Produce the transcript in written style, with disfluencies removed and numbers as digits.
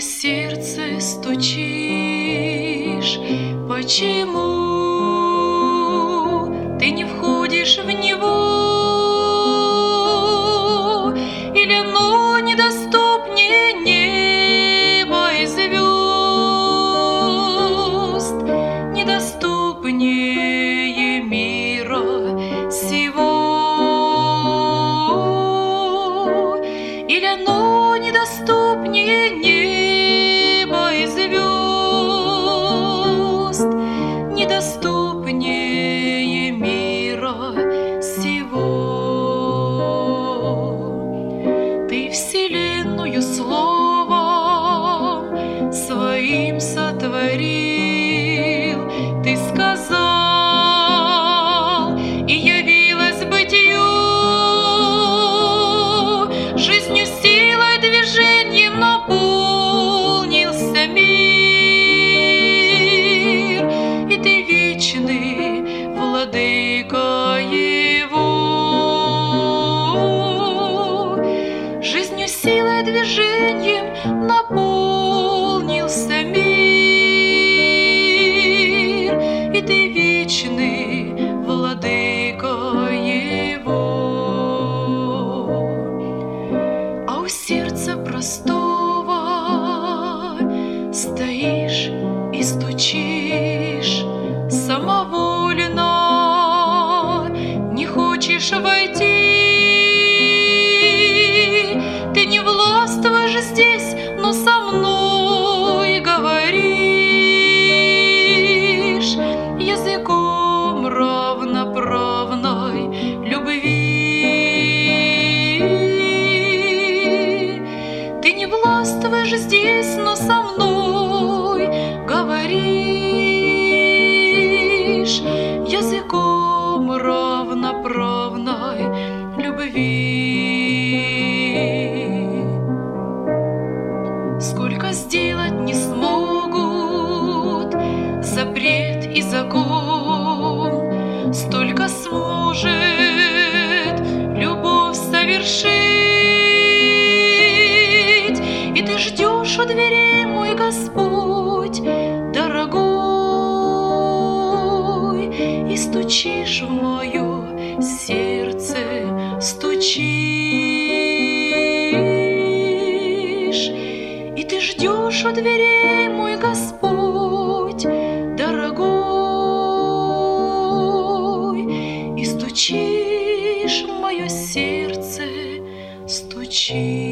сердце стучишь, почему ты не входишь в него? Или оно недоступнее неба и звезд, недоступнее мира сего? Или оно недоступнее неба и звезд, недоступнее мира сего? Ты вселенную словом своим сотворил, ты сказал, и явилось бытие, жизнью, силой, движением наполнился мир, и ты вечный владыка его. Жизнью, силой, движением наполнился мир, и ты вечный владыка его. А у сердца простого стоишь и стучишь самовольно, не хочешь войти. Ты не властвуешь здесь, но со мной говоришь языком равноправной любви. Ты не властвуешь здесь, но со мной говоришь языком равноправной любви. Сколько сделать не смогут запрет и закон, столько сможет любовь совершить. И ты ждешь у дверей, мой Господь дорогой, и стучишь в мое сердце, стучишь. И ты ждешь у дверей, мой Господь дорогой, и стучишь в мое сердце, стучишь.